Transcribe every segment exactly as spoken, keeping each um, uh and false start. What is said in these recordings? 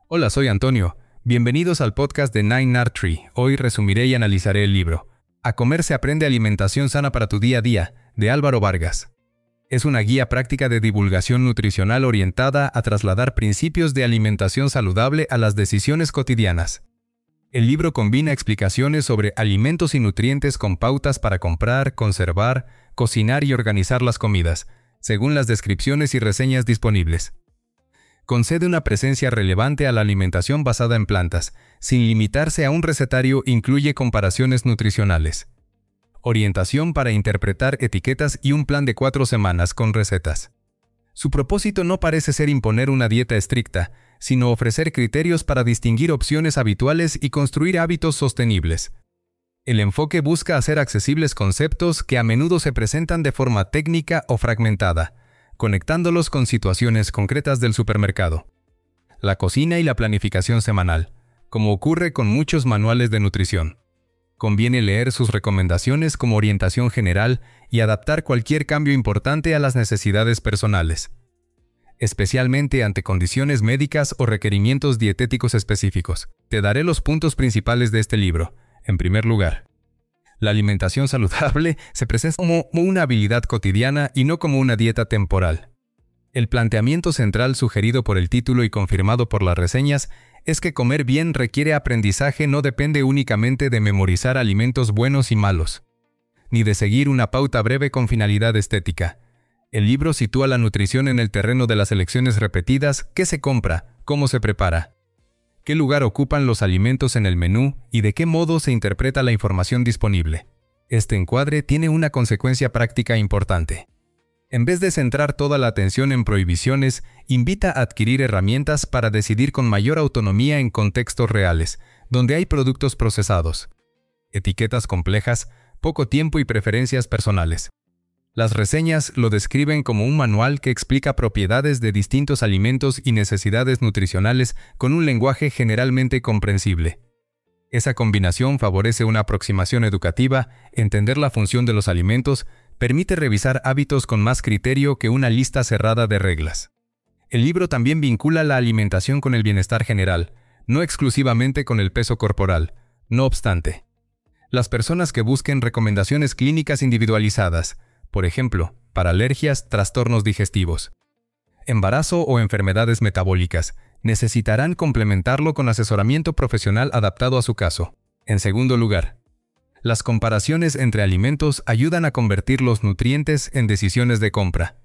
Hola, soy Antonio. Bienvenidos al podcast de Nine Art Tree. Hoy resumiré y analizaré el libro A comer se aprende alimentación sana para tu día a día, de Álvaro Vargas. Es una guía práctica de divulgación nutricional orientada a trasladar principios de alimentación saludable a las decisiones cotidianas. El libro combina explicaciones sobre alimentos y nutrientes con pautas para comprar, conservar, cocinar y organizar las comidas, según las descripciones y reseñas disponibles. Concede una presencia relevante a la alimentación basada en plantas, sin limitarse a un recetario. Incluye comparaciones nutricionales, orientación para interpretar etiquetas y un plan de cuatro semanas con recetas. Su propósito no parece ser imponer una dieta estricta, sino ofrecer criterios para distinguir opciones habituales y construir hábitos sostenibles. El enfoque busca hacer accesibles conceptos que a menudo se presentan de forma técnica o fragmentada, conectándolos con situaciones concretas del supermercado. La cocina y la planificación semanal, como ocurre con muchos manuales de nutrición. Conviene leer sus recomendaciones como orientación general y adaptar cualquier cambio importante a las necesidades personales, especialmente ante condiciones médicas o requerimientos dietéticos específicos. Te daré los puntos principales de este libro. En primer lugar, la alimentación saludable se presenta como una habilidad cotidiana y no como una dieta temporal. El planteamiento central sugerido por el título y confirmado por las reseñas es que comer bien requiere aprendizaje. No depende únicamente de memorizar alimentos buenos y malos, ni de seguir una pauta breve con finalidad estética. El libro sitúa la nutrición en el terreno de las elecciones repetidas: qué se compra, cómo se prepara, qué lugar ocupan los alimentos en el menú y de qué modo se interpreta la información disponible. Este encuadre tiene una consecuencia práctica importante. En vez de centrar toda la atención en prohibiciones, invita a adquirir herramientas para decidir con mayor autonomía en contextos reales, donde hay productos procesados, etiquetas complejas, poco tiempo y preferencias personales. Las reseñas lo describen como un manual que explica propiedades de distintos alimentos y necesidades nutricionales con un lenguaje generalmente comprensible. Esa combinación favorece una aproximación educativa. Entender la función de los alimentos permite revisar hábitos con más criterio que una lista cerrada de reglas. El libro también vincula la alimentación con el bienestar general, no exclusivamente con el peso corporal. No obstante, las personas que busquen recomendaciones clínicas individualizadas, por ejemplo, para alergias, trastornos digestivos, embarazo o enfermedades metabólicas, necesitarán complementarlo con asesoramiento profesional adaptado a su caso. En segundo lugar, las comparaciones entre alimentos ayudan a convertir los nutrientes en decisiones de compra.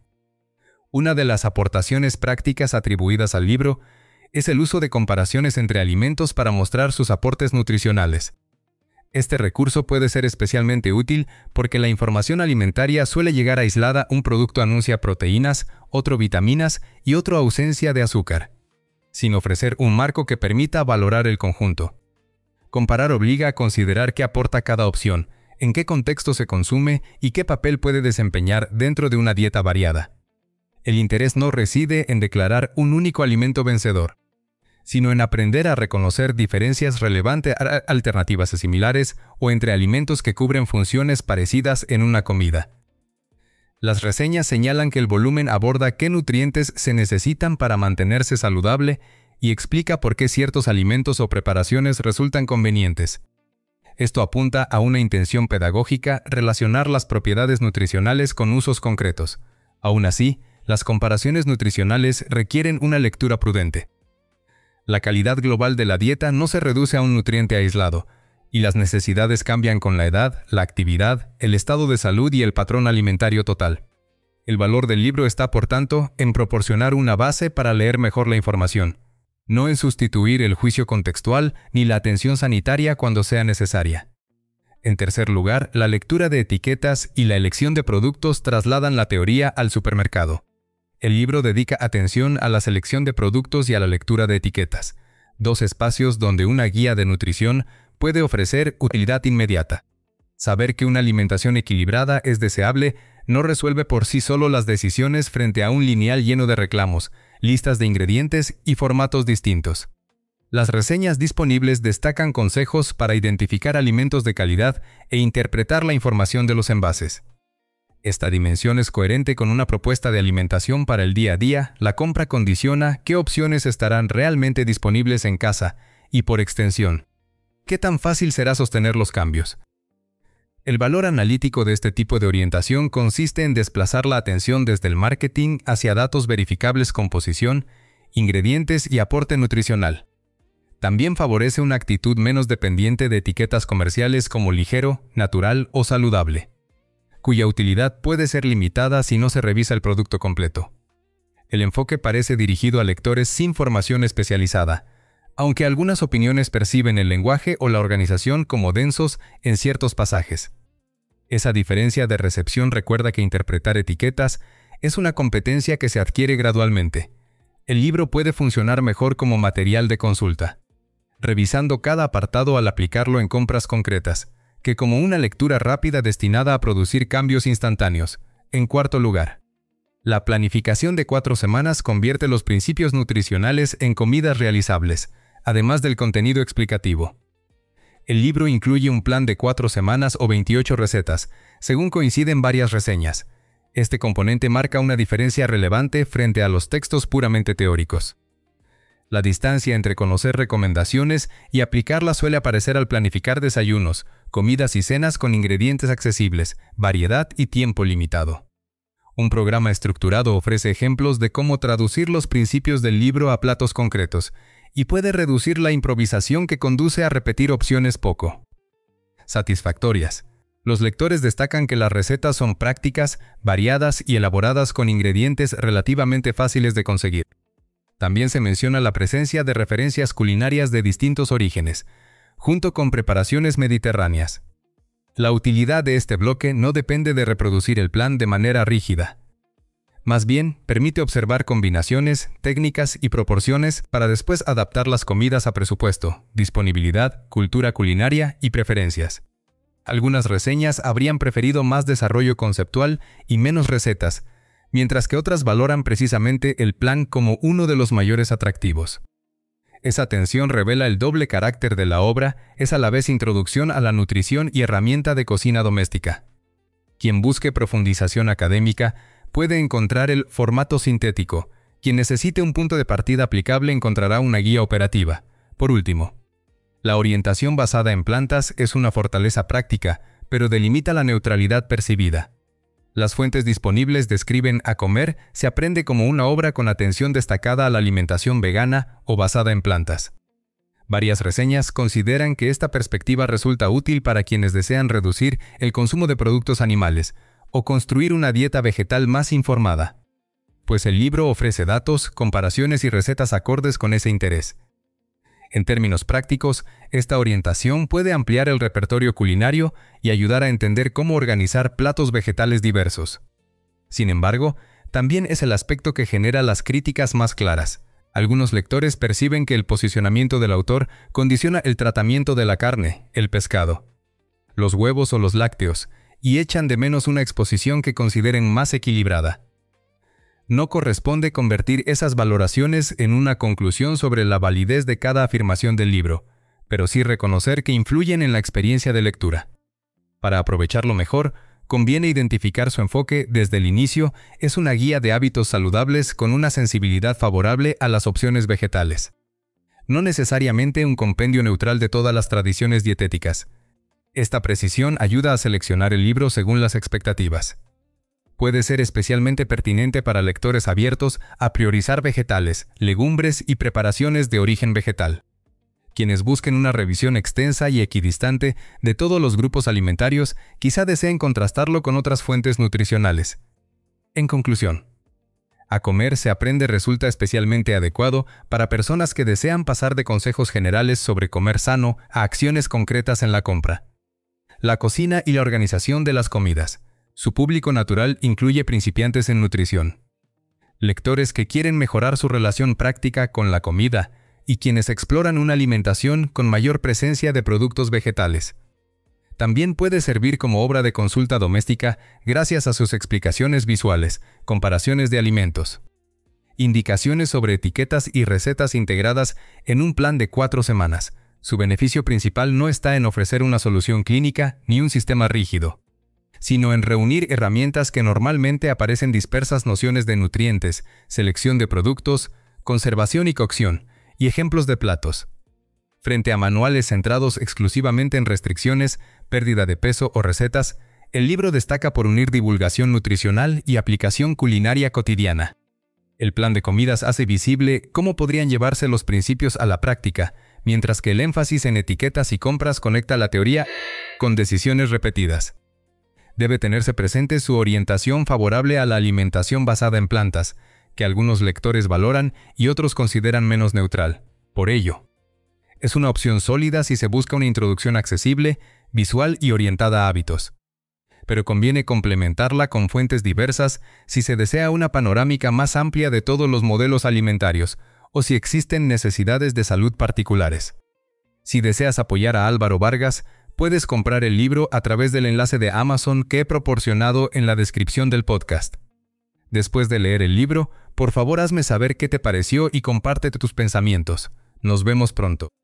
Una de las aportaciones prácticas atribuidas al libro es el uso de comparaciones entre alimentos para mostrar sus aportes nutricionales. Este recurso puede ser especialmente útil porque la información alimentaria suele llegar aislada. Un producto anuncia proteínas, otro vitaminas y otro ausencia de azúcar, sin ofrecer un marco que permita valorar el conjunto. Comparar obliga a considerar qué aporta cada opción, en qué contexto se consume y qué papel puede desempeñar dentro de una dieta variada. El interés no reside en declarar un único alimento vencedor, sino en aprender a reconocer diferencias relevantes a alternativas similares o entre alimentos que cubren funciones parecidas en una comida. Las reseñas señalan que el volumen aborda qué nutrientes se necesitan para mantenerse saludable y explica por qué ciertos alimentos o preparaciones resultan convenientes. Esto apunta a una intención pedagógica: relacionar las propiedades nutricionales con usos concretos. Aún así, las comparaciones nutricionales requieren una lectura prudente. La calidad global de la dieta no se reduce a un nutriente aislado, y las necesidades cambian con la edad, la actividad, el estado de salud y el patrón alimentario total. El valor del libro está, por tanto, en proporcionar una base para leer mejor la información, no en sustituir el juicio contextual ni la atención sanitaria cuando sea necesaria. En tercer lugar, la lectura de etiquetas y la elección de productos trasladan la teoría al supermercado. El libro dedica atención a la selección de productos y a la lectura de etiquetas, dos espacios donde una guía de nutrición puede ofrecer utilidad inmediata. Saber que una alimentación equilibrada es deseable no resuelve por sí solo las decisiones frente a un lineal lleno de reclamos, listas de ingredientes y formatos distintos. Las reseñas disponibles destacan consejos para identificar alimentos de calidad e interpretar la información de los envases. Esta dimensión es coherente con una propuesta de alimentación para el día a día. La compra condiciona qué opciones estarán realmente disponibles en casa y, por extensión, qué tan fácil será sostener los cambios. El valor analítico de este tipo de orientación consiste en desplazar la atención desde el marketing hacia datos verificables: composición, ingredientes y aporte nutricional. También favorece una actitud menos dependiente de etiquetas comerciales como ligero, natural o saludable, cuya utilidad puede ser limitada si no se revisa el producto completo. El enfoque parece dirigido a lectores sin formación especializada, aunque algunas opiniones perciben el lenguaje o la organización como densos en ciertos pasajes. Esa diferencia de recepción recuerda que interpretar etiquetas es una competencia que se adquiere gradualmente. El libro puede funcionar mejor como material de consulta, revisando cada apartado al aplicarlo en compras concretas, que como una lectura rápida destinada a producir cambios instantáneos. En cuarto lugar, la planificación de cuatro semanas convierte los principios nutricionales en comidas realizables, además del contenido explicativo. El libro incluye un plan de cuatro semanas o veintiocho recetas, según coinciden varias reseñas. Este componente marca una diferencia relevante frente a los textos puramente teóricos. La distancia entre conocer recomendaciones y aplicarlas suele aparecer al planificar desayunos, comidas y cenas con ingredientes accesibles, variedad y tiempo limitado. Un programa estructurado ofrece ejemplos de cómo traducir los principios del libro a platos concretos y puede reducir la improvisación que conduce a repetir opciones poco satisfactorias. Los lectores destacan que las recetas son prácticas, variadas y elaboradas con ingredientes relativamente fáciles de conseguir. También se menciona la presencia de referencias culinarias de distintos orígenes, junto con preparaciones mediterráneas. La utilidad de este bloque no depende de reproducir el plan de manera rígida. Más bien, permite observar combinaciones, técnicas y proporciones para después adaptar las comidas a presupuesto, disponibilidad, cultura culinaria y preferencias. Algunas reseñas habrían preferido más desarrollo conceptual y menos recetas, mientras que otras valoran precisamente el plan como uno de los mayores atractivos. Esa tensión revela el doble carácter de la obra, es a la vez introducción a la nutrición y herramienta de cocina doméstica. Quien busque profundización académica puede encontrar el formato sintético. Quien necesite un punto de partida aplicable encontrará una guía operativa. Por último, la orientación basada en plantas es una fortaleza práctica, pero delimita la neutralidad percibida. Las fuentes disponibles describen A Comer se aprende como una obra con atención destacada a la alimentación vegana o basada en plantas. Varias reseñas consideran que esta perspectiva resulta útil para quienes desean reducir el consumo de productos animales o construir una dieta vegetal más informada, pues el libro ofrece datos, comparaciones y recetas acordes con ese interés. En términos prácticos, esta orientación puede ampliar el repertorio culinario y ayudar a entender cómo organizar platos vegetales diversos. Sin embargo, también es el aspecto que genera las críticas más claras. Algunos lectores perciben que el posicionamiento del autor condiciona el tratamiento de la carne, el pescado, los huevos o los lácteos, y echan de menos una exposición que consideren más equilibrada. No corresponde convertir esas valoraciones en una conclusión sobre la validez de cada afirmación del libro, pero sí reconocer que influyen en la experiencia de lectura. Para aprovecharlo mejor, conviene identificar su enfoque desde el inicio. Es una guía de hábitos saludables con una sensibilidad favorable a las opciones vegetales. No necesariamente un compendio neutral de todas las tradiciones dietéticas. Esta precisión ayuda a seleccionar el libro según las expectativas. Puede ser especialmente pertinente para lectores abiertos a priorizar vegetales, legumbres y preparaciones de origen vegetal. Quienes busquen una revisión extensa y equidistante de todos los grupos alimentarios quizá deseen contrastarlo con otras fuentes nutricionales. En conclusión, A Comer se aprende resulta especialmente adecuado para personas que desean pasar de consejos generales sobre comer sano a acciones concretas en la compra, la cocina y la organización de las comidas. Su público natural incluye principiantes en nutrición, lectores que quieren mejorar su relación práctica con la comida y quienes exploran una alimentación con mayor presencia de productos vegetales. También puede servir como obra de consulta doméstica gracias a sus explicaciones visuales, comparaciones de alimentos, indicaciones sobre etiquetas y recetas integradas en un plan de cuatro semanas. Su beneficio principal no está en ofrecer una solución clínica ni un sistema rígido, sino en reunir herramientas que normalmente aparecen dispersas: nociones de nutrientes, selección de productos, conservación y cocción, y ejemplos de platos. Frente a manuales centrados exclusivamente en restricciones, pérdida de peso o recetas, el libro destaca por unir divulgación nutricional y aplicación culinaria cotidiana. El plan de comidas hace visible cómo podrían llevarse los principios a la práctica, mientras que el énfasis en etiquetas y compras conecta la teoría con decisiones repetidas. Debe tenerse presente su orientación favorable a la alimentación basada en plantas, que algunos lectores valoran y otros consideran menos neutral. Por ello, es una opción sólida si se busca una introducción accesible, visual y orientada a hábitos. Pero conviene complementarla con fuentes diversas si se desea una panorámica más amplia de todos los modelos alimentarios o si existen necesidades de salud particulares. Si deseas apoyar a Álvaro Vargas, puedes comprar el libro a través del enlace de Amazon que he proporcionado en la descripción del podcast. Después de leer el libro, por favor hazme saber qué te pareció y compártete tus pensamientos. Nos vemos pronto.